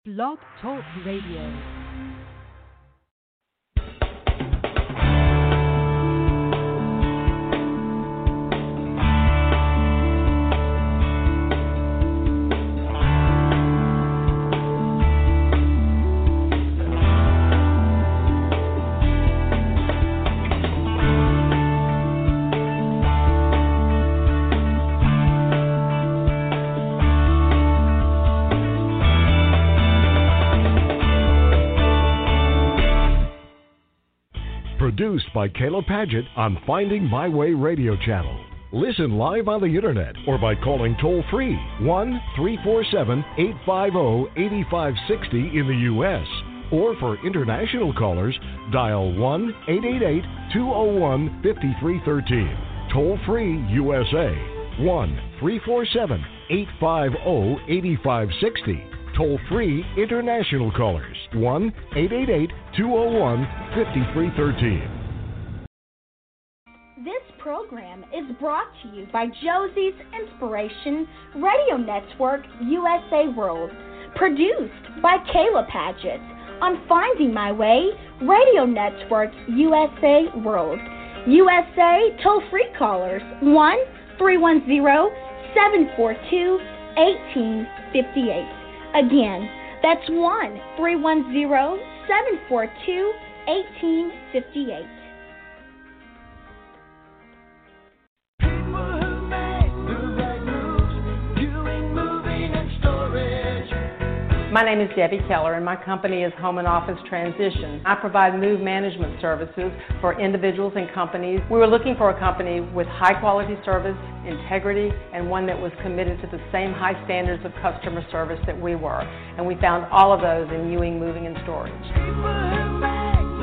Blog Talk Radio. Produced by Kayla Padgett on Finding My Way Radio Channel. Listen live on the internet or by calling toll-free 1-347-850-8560 in the U.S. Or for international callers, dial 1-888-201-5313. Toll-free USA, 1-347-850-8560. Toll-free international callers, 1-888-201-5313. This program is brought to you by Josie's Inspiration Radio Network USA World, produced by Kayla Padgett on Finding My Way Radio Network USA World. USA toll-free callers, 1-310-742-1858. Again, that's 1-310-742-1858. My name is Debbie Keller, and my company is Home and Office Transition. I provide move management services for individuals and companies. We were looking for a company with high-quality service, integrity, and one that was committed to the same high standards of customer service that we were. And we found all of those in Ewing Moving and Storage.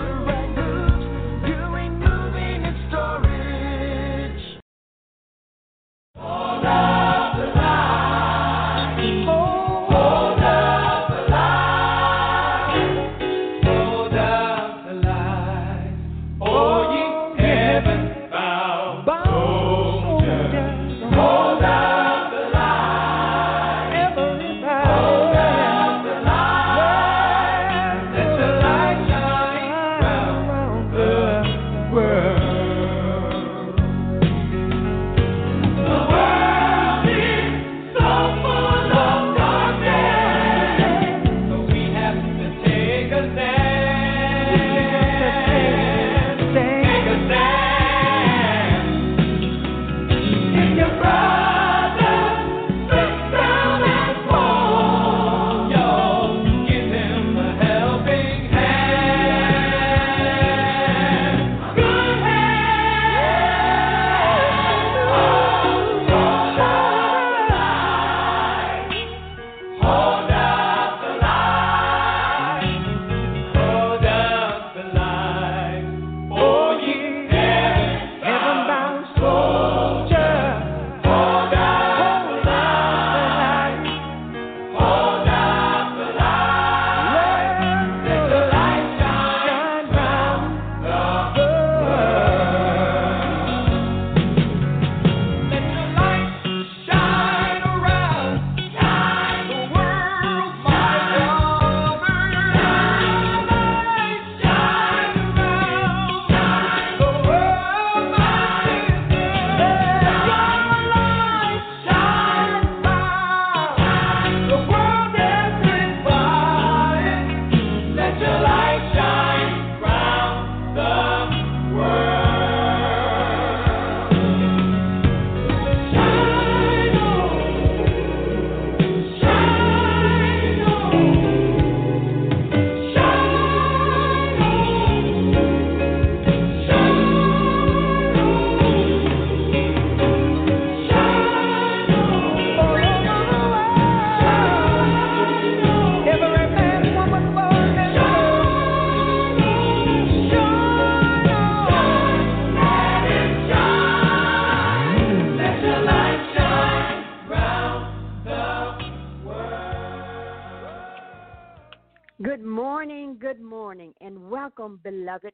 Good morning, and welcome, beloved,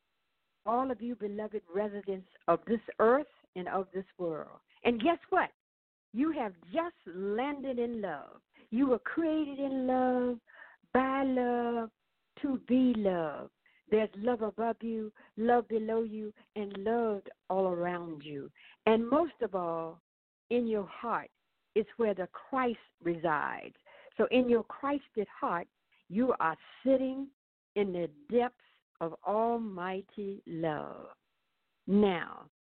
all of you beloved residents of this earth and of this world. And guess what? You have just landed in love. You were created in love. love to be loved. There's love above you, love below you, and love all around you. And most of all, in your heart is where the Christ resides. So in your Christed heart, you are sitting in the depths of almighty love. Now,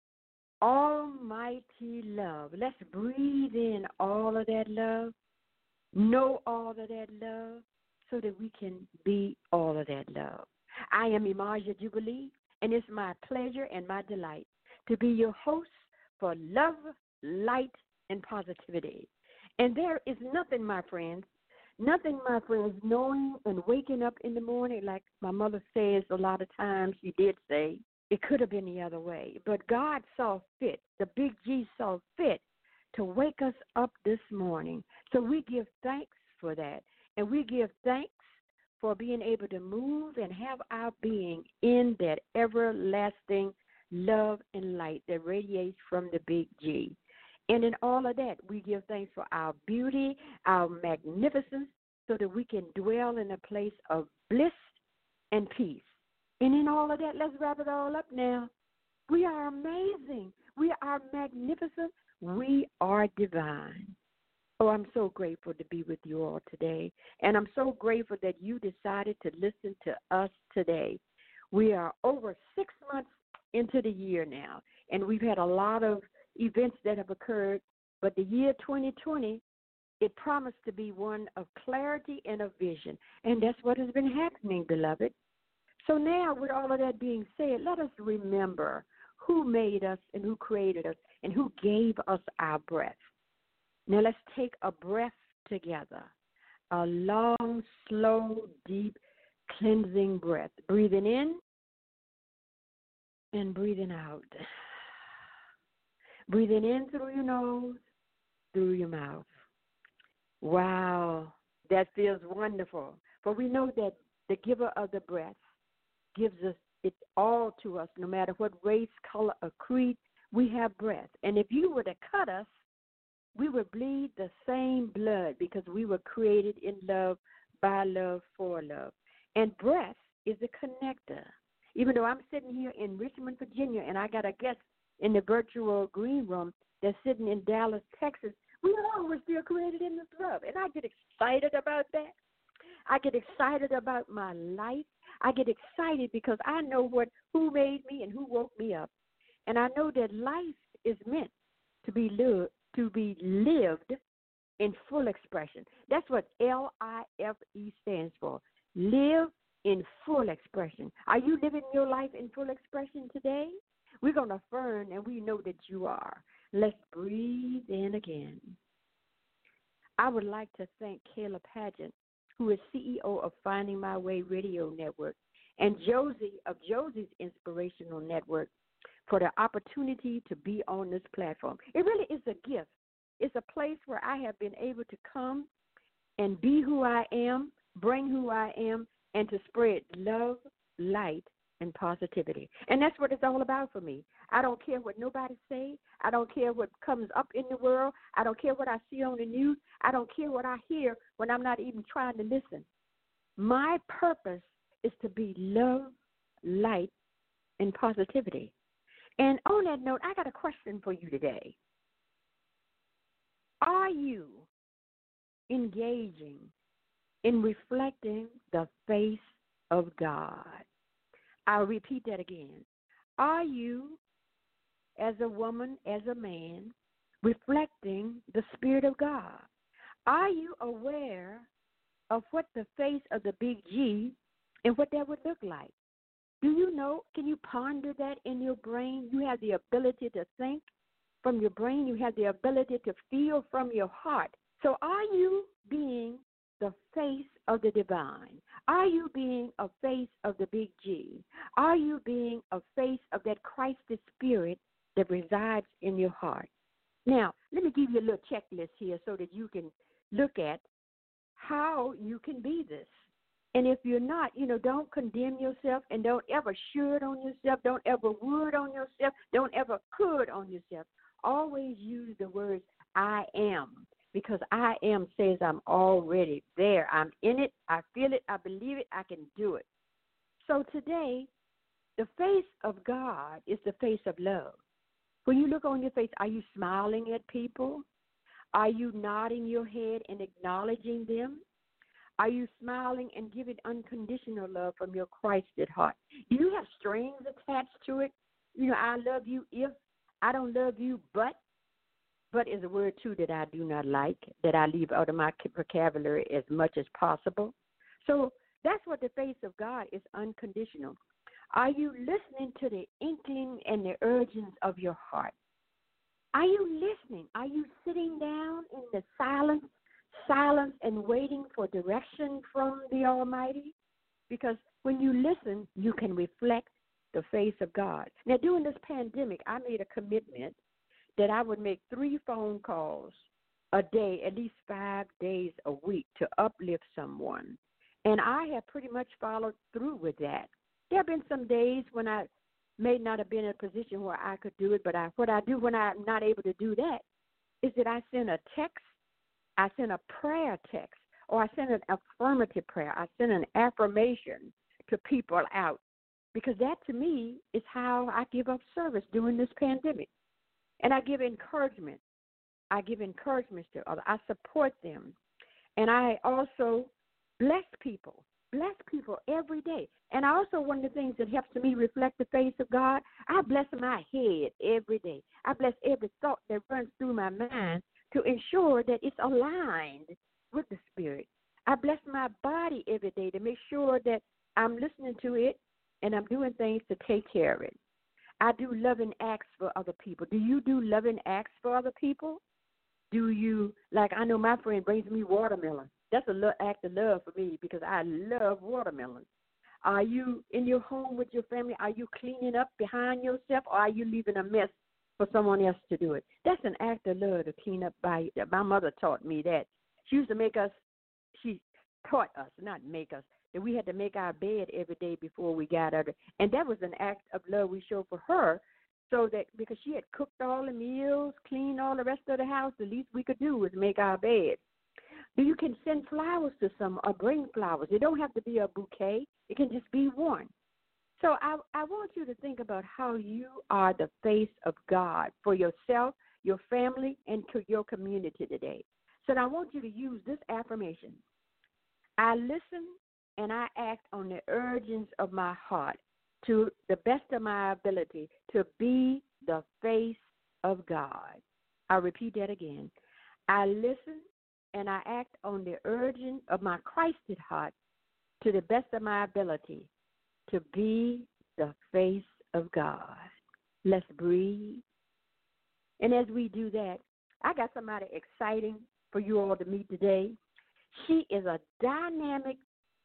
almighty love. Let's breathe in all of that love, know all of that love, so that we can be all of that love. I am Imaja Jubilee, and it's my pleasure and my delight to be your host for Love, Light, and Positivity. And there is nothing, my friends, knowing and waking up in the morning, like my mother says a lot of times, she did say, it could have been the other way. But God saw fit, the big G saw fit to wake us up this morning. So we give thanks for that. And we give thanks for being able to move and have our being in that everlasting love and light that radiates from the big G. And in all of that, we give thanks for our beauty, our magnificence, so that we can dwell in a place of bliss and peace. And in all of that, let's wrap it all up now. We are amazing. We are magnificent. We are divine. Oh, I'm so grateful to be with you all today. And I'm so grateful that you decided to listen to us today. We are over 6 months into the year now, and we've had a lot of events that have occurred. But the year 2020, it promised to be one of clarity and of vision. And that's what has been happening, beloved. So now, with all of that being said, let us remember who made us and who created us and who gave us our breath. Now let's take a breath together, a long, slow, deep, cleansing breath. Breathing in and breathing out. Breathing in through your nose, through your mouth. Wow, that feels wonderful. For we know that the giver of the breath gives us it all to us, no matter what race, color, or creed, we have breath. And if you were to cut us, we would bleed the same blood because we were created in love, by love, for love. And breath is a connector. Even though I'm sitting here in Richmond, Virginia, and I got a guest in the virtual green room that's sitting in Dallas, Texas, we all were still created in this love. And I get excited about that. I get excited about my life. I get excited because I know who made me and who woke me up. And I know that life is meant to be lived in full expression. That's what LIFE stands for. Live in full expression. Are you living your life in full expression today? We're going to affirm, and we know that you are. Let's breathe in again. I would like to thank Kayla Paget, who is CEO of Finding My Way Radio Network, and Josie of Josie's Inspirational Network for the opportunity to be on this platform. It really is a gift. It's a place where I have been able to come and be who I am, bring who I am, and to spread love, light, and positivity. And that's what it's all about for me. I don't care what nobody say. I don't care what comes up in the world. I don't care what I see on the news. I don't care what I hear when I'm not even trying to listen. My purpose is to be love, light, and positivity. And on that note, I got a question for you today. Are you engaging in reflecting the face of God? I'll repeat that again. Are you, as a woman, as a man, reflecting the Spirit of God? Are you aware of what the face of the big G and what that would look like? Do you know? Can you ponder that in your brain? You have the ability to think from your brain. You have the ability to feel from your heart. So are you being the face of the divine? Are you being a face of the big G? Are you being a face of that Christed spirit that resides in your heart? Now, let me give you a little checklist here so that you can look at how you can be this. And if you're not, don't condemn yourself and don't ever should on yourself. Don't ever would on yourself. Don't ever could on yourself. Always use the words I am, because I am says I'm already there. I'm in it. I feel it. I believe it. I can do it. So today, the face of God is the face of love. When you look on your face, are you smiling at people? Are you nodding your head and acknowledging them? Are you smiling and giving unconditional love from your Christed heart? Do you have strings attached to it? You know, I love you if, I don't love you, but is a word, too, that I do not like, that I leave out of my vocabulary as much as possible. So that's what the face of God is, unconditional. Are you listening to the inkling and the urgings of your heart? Are you listening? Are you sitting down in the silence and waiting for direction from the Almighty? Because when you listen, you can reflect the face of God. Now, during this pandemic, I made a commitment that I would make 3 phone calls a day, at least 5 days a week, to uplift someone. And I have pretty much followed through with that. There have been some days when I may not have been in a position where I could do it, but what I do when I'm not able to do that is that I send a text, I send a prayer text, or I send an affirmative prayer. I send an affirmation to people out, because that to me is how I give up service during this pandemic. And I give encouragement. I give encouragement to others. I support them. And I also bless people every day. And also, one of the things that helps me reflect the face of God, I bless my head every day. I bless every thought that runs through my mind to ensure that it's aligned with the Spirit. I bless my body every day to make sure that I'm listening to it and I'm doing things to take care of it. I do loving acts for other people. Do you do loving acts for other people? Do you, like I know my friend brings me watermelon. That's an act of love for me because I love watermelon. Are you in your home with your family? Are you cleaning up behind yourself, or are you leaving a mess for someone else to do it? That's an act of love to clean up by. My mother taught me that. She used to make us, she taught us, not make us, that we had to make our bed every day before we got out of it. And that was an act of love we showed for her, so that because she had cooked all the meals, cleaned all the rest of the house, the least we could do was make our bed. You can send flowers to someone or bring flowers. It don't have to be a bouquet. It can just be one. So I want you to think about how you are the face of God for yourself, your family, and to your community today. So I want you to use this affirmation. I listen and I act on the urgings of my heart to the best of my ability to be the face of God. I'll repeat that again. I listen and I act on the urging of my Christed heart to the best of my ability to be the face of God. Let's breathe. And as we do that, I got somebody exciting for you all to meet today. She is a dynamic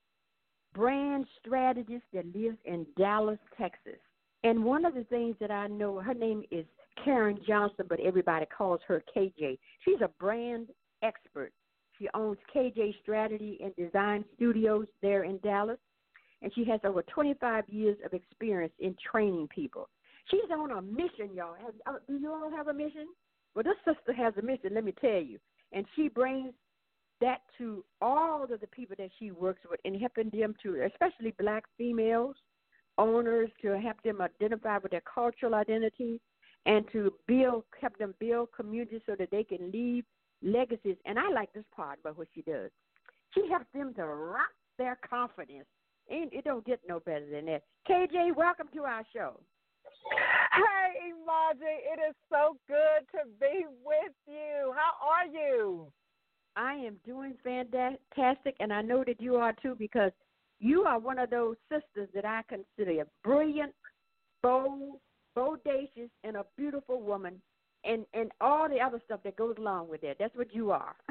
brand strategist that lives in Dallas, Texas. And one of the things that I know, her name is Karen Johnson, but everybody calls her KJ. She's a brand expert. She owns KJ Strategy and Design Studios there in Dallas, and she has over 25 years of experience in training people. She's on a mission, y'all. Do you all have a mission? Well, this sister has a mission, let me tell you. And she brings that to all of the people that she works with and helping them to, especially black females, owners, to help them identify with their cultural identity and to help them build communities so that they can leave legacies. And I like this part about what she does. She helps them to rock their confidence. And it don't get no better than that. KJ, welcome to our show. Hey, Imaje, it is so good to be with you. How are you? I am doing fantastic, and I know that you are too, because you are one of those sisters that I consider a brilliant, bold, bodacious, and a beautiful woman, and all the other stuff that goes along with that. That's what you are.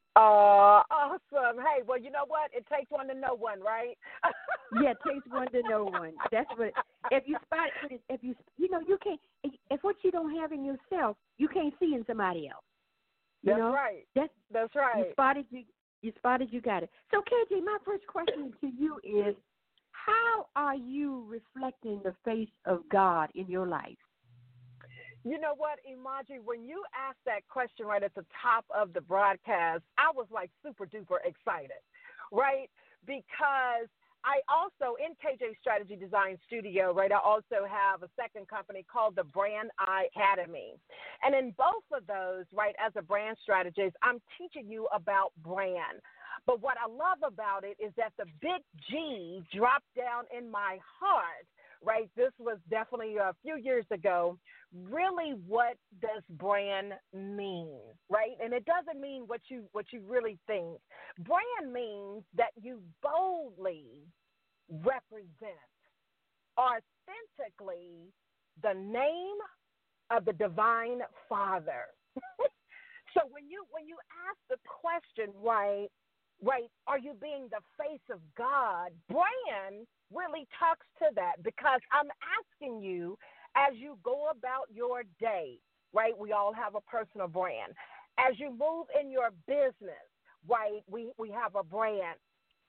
Awesome. Hey, well, you know what? It takes one to know one, right? Yeah, it takes one to know one. That's what. If you spot it, you can't. If what you don't have in yourself, you can't see in somebody else. That's right. That's right. You spotted. You got it. So, KJ, my first question to you is, how are you reflecting the face of God in your life? You know what, Imaji, when you asked that question right at the top of the broadcast, I was like super duper excited, right? Because I also, in KJ Strategy Design Studio, right, I also have a second company called the Brand Eye Academy. And in both of those, right, as a brand strategist, I'm teaching you about brand. But what I love about it is that the big G dropped down in my heart, right? This was definitely a few years ago. Really, what does brand mean, right? And it doesn't mean what you really think. Brand means that you boldly represent authentically the name of the Divine Father. So when you ask the question, right, are you being the face of God? Brand really talks to that, because I'm asking you, as you go about your day, right? We all have a personal brand. As you move in your business, right? We have a brand.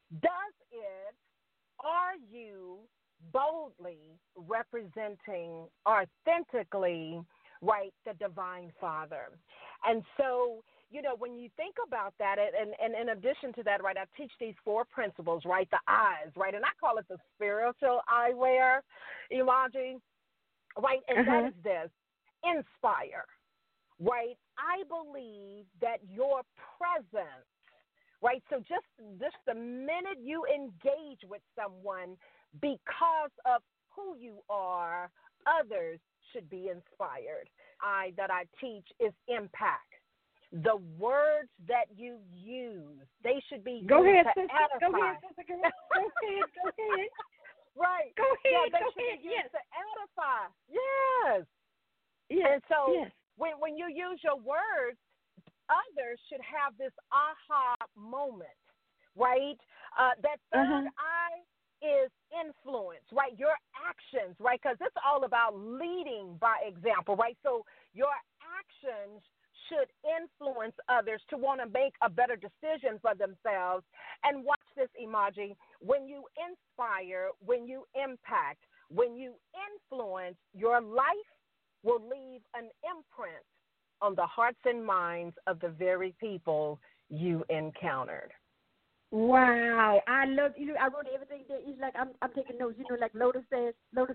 Are you boldly representing authentically, right, the Divine Father? And so, you know, when you think about that, and in addition to that, right, I teach these 4 principles, right, the eyes, right, and I call it the spiritual eyewear, Imaji, right, and that is this: inspire, right? I believe that your presence, right, so just the minute you engage with someone because of who you are, others should be inspired. That I teach is impact. The words that you use, they should be Go ahead, to sister. edify. Go ahead, sister. Go ahead. Right. Go ahead. They Go should ahead. be used Yes. to edify. Yes. Yes. And so yes. when you use your words, others should have this aha moment, right? That third eye is influence, right? Your actions, right? Because it's all about leading by example, right? So your actions should influence others to want to make a better decision for themselves. And watch this, Imaji. When you inspire, when you impact, when you influence, your life will leave an imprint on the hearts and minds of the very people you encountered. Wow, I love you. I wrote everything there. It's like I'm taking notes. You know, like Lotus says. Look,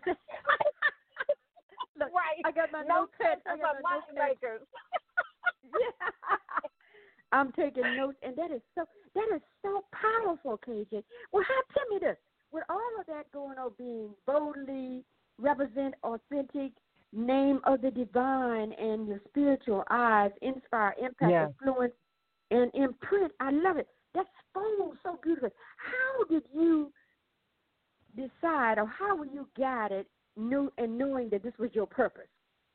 right. I got my notepad. I got my makers. Yeah. I'm taking notes, and that is so powerful, KJ. Well, tell me this: with all of that going on, being boldly represent authentic name of the divine, and your spiritual eyes inspire, impact, influence, and imprint. I love it. That's so beautiful. How did you decide, or how were you guided, knowing that this was your purpose?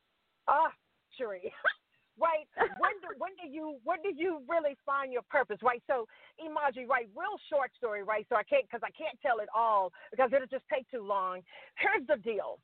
Sheree. Right. When do you really find your purpose? Right. So, Imaji, right, real short story, right? So I can't tell it all because it'll just take too long. Here's the deal.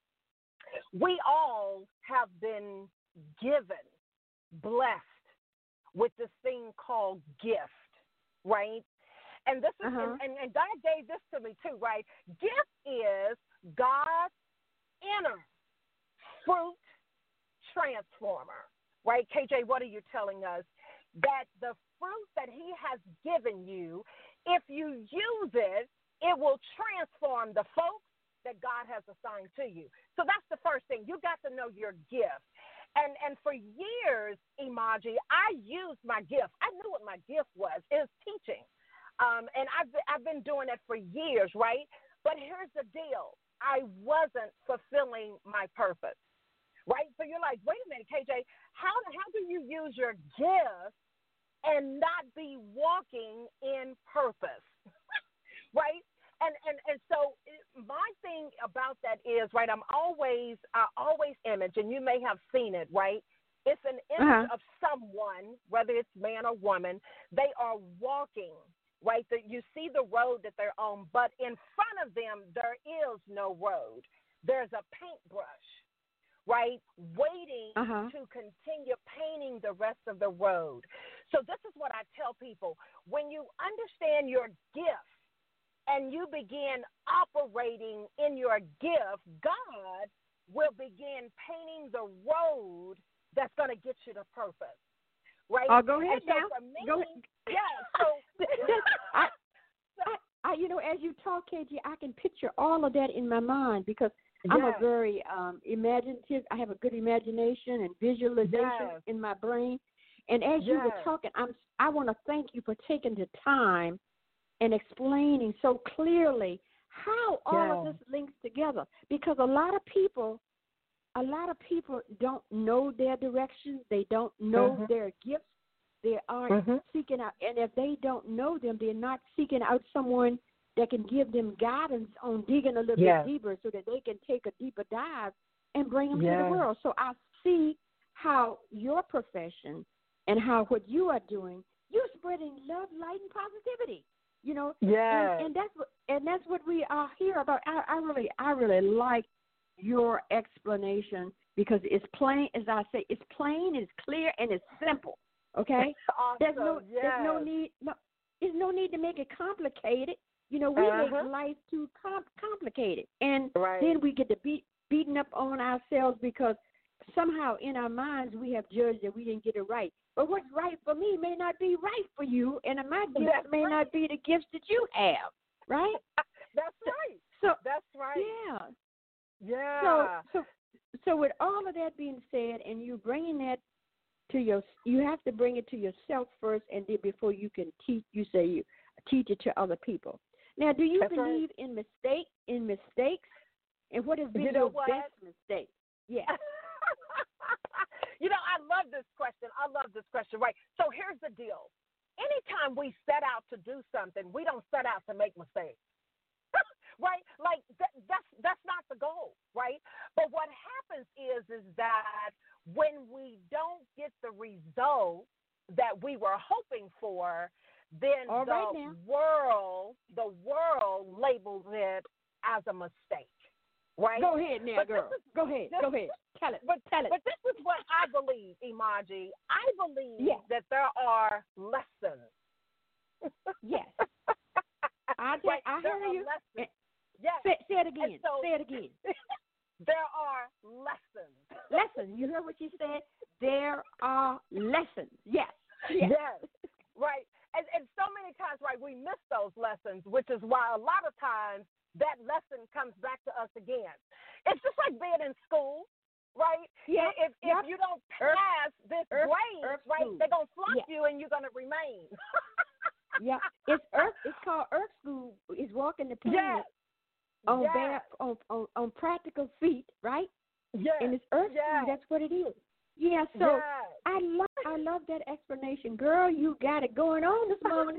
We all have been given, blessed with this thing called gift, right? And this is and God gave this to me too, right? Gift is God's inner fruit transformer. Right, KJ, what are you telling us? That the fruit that he has given you, if you use it, it will transform the folks that God has assigned to you. So that's the first thing. You got to know your gift. And for years, Imaji, I used my gift. I knew what my gift was. It was teaching. And I've been doing it for years, right? But here's the deal. I wasn't fulfilling my purpose. Right? So you're like, wait a minute, KJ, how do you use your gift and not be walking in purpose? Right? And so my thing about that is, right, I always image, and you may have seen it, right? It's an image of someone, whether it's man or woman, they are walking, right? You see the road that they're on, but in front of them, there is no road. There's a paintbrush, right, waiting to continue painting the rest of the road. So this is what I tell people. When you understand your gift and you begin operating in your gift, God will begin painting the road that's going to get you to purpose. Right? Oh, go ahead so now. For me, go ahead. Yeah, so as you talk, KG, I can picture all of that in my mind because I'm a very imaginative. I have a good imagination and visualization in my brain. And as you were talking, I want to thank you for taking the time and explaining so clearly how all of this links together. Because a lot of people don't know their directions. They don't know their gifts. They aren't seeking out. And if they don't know them, they're not seeking out someone that can give them guidance on digging a little bit deeper so that they can take a deeper dive and bring them to the world. So I see how your profession and how what you are doing, you're spreading love, light, and positivity. You know, and that's what we are here about. I really like your explanation because it's plain, as I say, it's plain, it's clear, and it's simple. Okay, awesome. There's no need to make it complicated. You know, we make life too complicated, and then we get to beating up on ourselves because somehow in our minds we have judged that we didn't get it right. But what's right for me may not be right for you, and my gifts may not be the gifts that you have, right? That's right. So that's right. Yeah. Yeah. So with all of that being said, and you bringing that to you have to bring it to yourself first, and then before you can teach. You say you teach it to other people. Now, do you believe in mistakes? And what has been your best mistake? Yeah. I love this question. Right. So here's the deal. Anytime we set out to do something, we don't set out to make mistakes. Right? Like that's not the goal, right? But what happens is that when we don't get the result that we were hoping for, then the world labels it as a mistake. Right? Go ahead now, girl. Go ahead. Tell it. But this is what I believe, Imaji. I believe that there are lessons. Yes. I hear you. Yes. Say it again. Say it again. There are lessons. Lessons. You heard what she said? There are lessons. Yes. Right. And so many times, right, we miss those lessons, which is why a lot of times that lesson comes back to us again. It's just like being in school, right? Yeah. If you don't pass this grade, right, they're going to flunk you and you're going to remain. Yeah. It's called Earth School. It's walking the planet on practical feet, right? Yeah. And it's Earth School. That's what it is. Yeah, so I love that explanation. Girl, you got it going on this morning.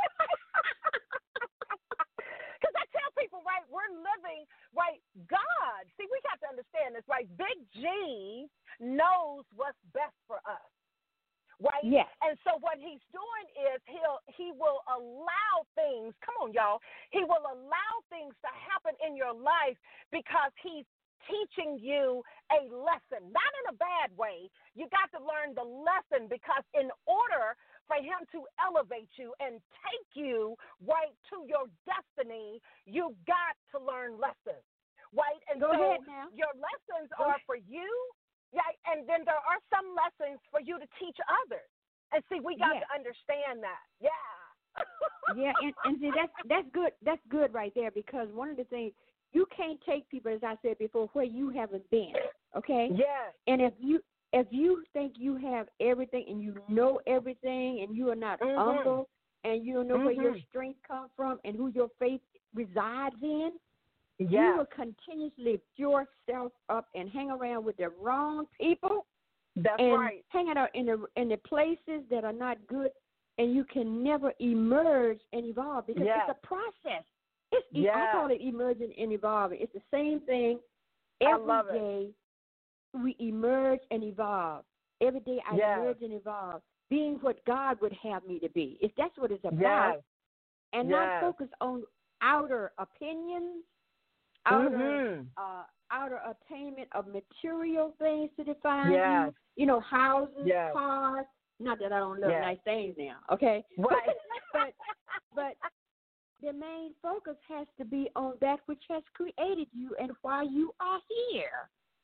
Because I tell people, right, we're living, right, God, see, we got to understand this, right? Big G knows what's best for us, right? Yes. And so what he's doing is he will allow things, come on, y'all, he will allow things to happen in your life because he's teaching you a lesson, not in a bad way. You got to learn the lesson because in order for him to elevate you and take you right to your destiny, you got to learn lessons, right? And Go so ahead now. Your lessons are for you, and then there are some lessons for you to teach others. And see, we got to understand that. Yeah, and see that's good. That's good right there because one of the things, you can't take people, as I said before, where you haven't been, okay? Yeah. And if you think you have everything and you know everything and you are not humble and you don't know where your strength comes from and who your faith resides in, you will continuously lift yourself up and hang around with the wrong people. That's and right. Hanging out in the places that are not good, and you can never emerge and evolve because it's a process. I call it emerging and evolving. It's the same thing. Every day we emerge and evolve. Every day I emerge and evolve, being what God would have me to be. If that's what it's about, and not focus on outer opinions, outer attainment of material things to define you. You know, houses, cars. Not that I don't love nice things now, okay? Right. but the main focus has to be on that which has created you and why you are here.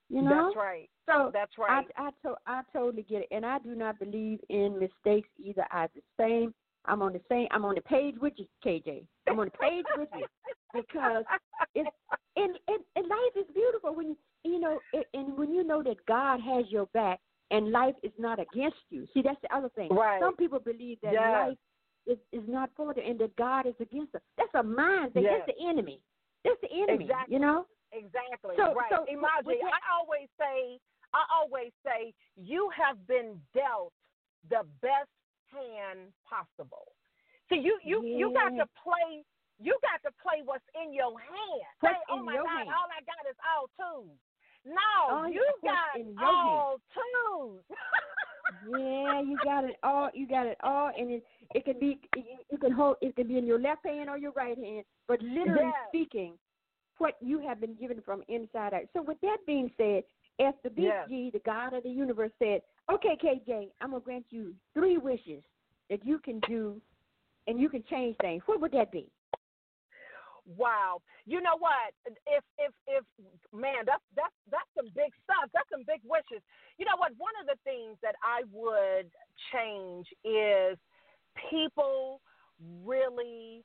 You know? That's right. So that's right. I totally get it, and I do not believe in mistakes either. I'm on the page with you, KJ. I'm on the page with you because it's and life is beautiful when and when you know that God has your back and life is not against you. See, that's the other thing. Right. Some people believe that life is not for them and that God is against them. That's a mind thing. Yes. That's the enemy. That's the enemy. Exactly. You know. Exactly. So, right. so Imaji, I always say you have been dealt the best hand possible. See, you got to play. You got to play what's in your hand. What's say, oh in my your God, hand? all I got is all twos. No, you got in your all twos. Yeah, you got it all. You got it all, and it can be you can hold. It can be in your left hand or your right hand. But literally speaking, what you have been given from inside out. So with that being said, if the big G, the God of the universe, said, "Okay, KJ, I'm gonna grant you 3 wishes that you can do, and you can change things," what would that be? Wow. You know what? If man, that's some big stuff. That's some big wishes. You know what? One of the things that I would change is people really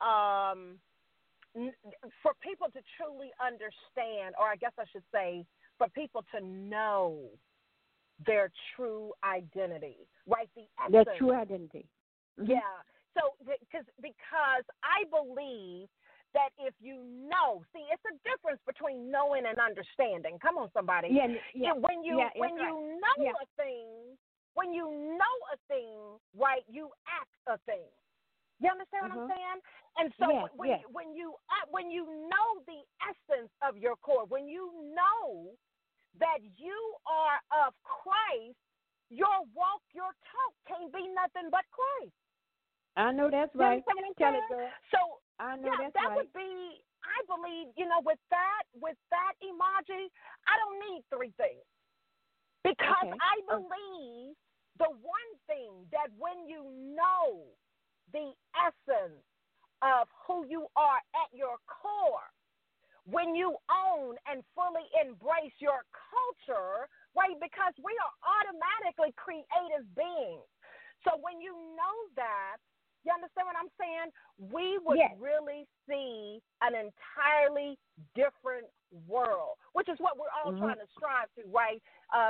for people to truly understand, or I guess I should say, for people to know their true identity, right? The essence. Their true identity. Mm-hmm. Yeah. So because I believe that if you know, see, it's a difference between knowing and understanding. Come on, somebody. Yeah. When you know a thing, when you know a thing, right, you act a thing. You understand what I'm saying? And so when you know the essence of your core, when you know that you are of Christ, your walk, your talk can't be nothing but Christ. I know that's right. Tell it, girl. So I know that's that right. would be, I believe, with that Imaji, I don't need 3 things. Because I believe the one thing that when you know the essence of who you are at your core, when you own and fully embrace your culture, right? Because we are automatically creative beings. So when you know that, you understand what I'm saying? We would really see an entirely different world, which is what we're all trying to strive to, right?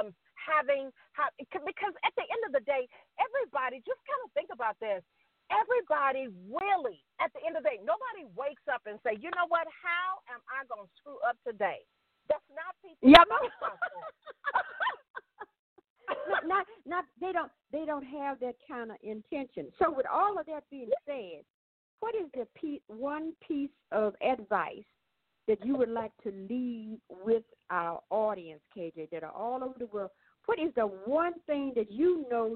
Because at the end of the day, everybody, just kind of think about this. Everybody really, at the end of the day, nobody wakes up and say, you know what, how am I going to screw up today? That's not people. They don't have that kind of intention. So with all of that being said, what is the one piece of advice that you would like to leave with our audience, KJ, that are all over the world? What is the one thing that you know,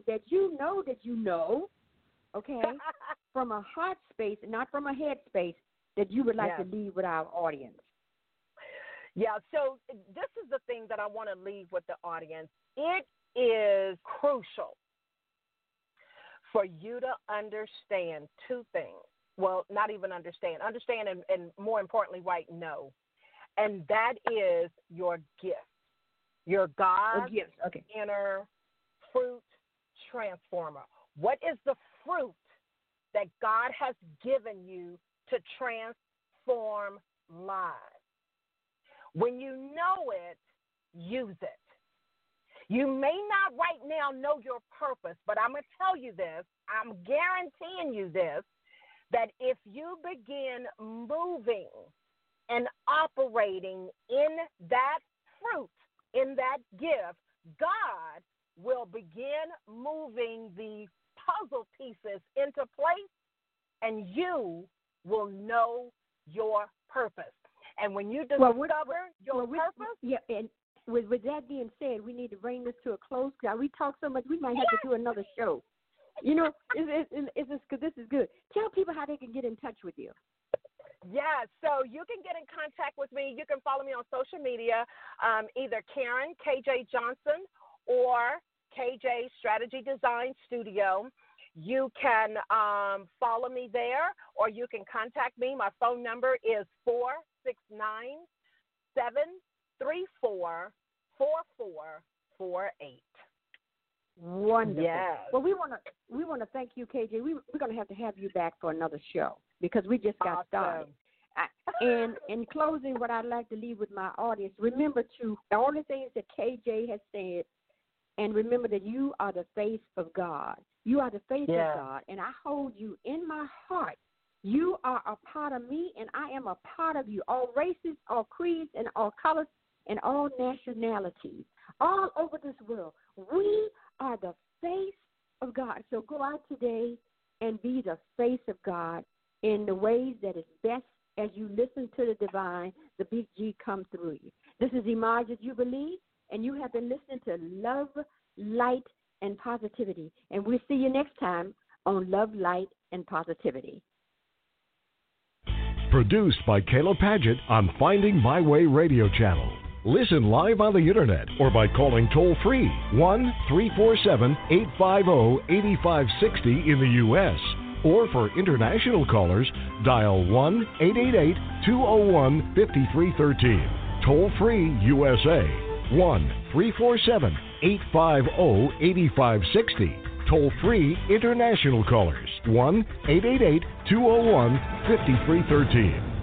okay, from a heart space, not from a head space, that you would like to leave with our audience? Yeah, so this is the thing that I want to leave with the audience. It is crucial for you to understand 2 things. Well, not even understand and more importantly, know. And that is your gift, your God's inner fruit transformer. What is the fruit that God has given you to transform lives? When you know it, use it. You may not right now know your purpose, but I'm going to tell you this, I'm guaranteeing you this, that if you begin moving and operating in that fruit, in that gift, God will begin moving the puzzle pieces into place, and you will know your purpose. And when you discover your purpose, and with that being said, we need to bring this to a close. Because we talk so much, we might have to do another show. Because this is good. Tell people how they can get in touch with you. Yeah, so you can get in contact with me. You can follow me on social media, either Karen, KJ Johnson, or KJ Strategy Design Studio. You can follow me there, or you can contact me. My phone number is 469-734-4643. 4448. Wonderful. Yes. Well, we want to thank you, KJ. We're going to have you back for another show because we just got started. And in closing, what I'd like to leave with my audience, remember all the things that KJ has said, and remember that you are the face of God. You are the face of God, and I hold you in my heart. You are a part of me, and I am a part of you. All races, all creeds, and all colors, and all nationalities, all over this world. We are the face of God. So go out today and be the face of God in the ways that is best as you listen to the divine, the big G come through you. This is Imaja Jubilee, and you have been listening to Love, Light, and Positivity. And we'll see you next time on Love, Light, and Positivity. Produced by Kayla Padgett on Finding My Way Radio Channel. Listen live on the internet or by calling toll-free 1-347-850-8560 in the U.S. Or for international callers, dial 1-888-201-5313. Toll-free USA, 1-347-850-8560. Toll-free international callers, 1-888-201-5313.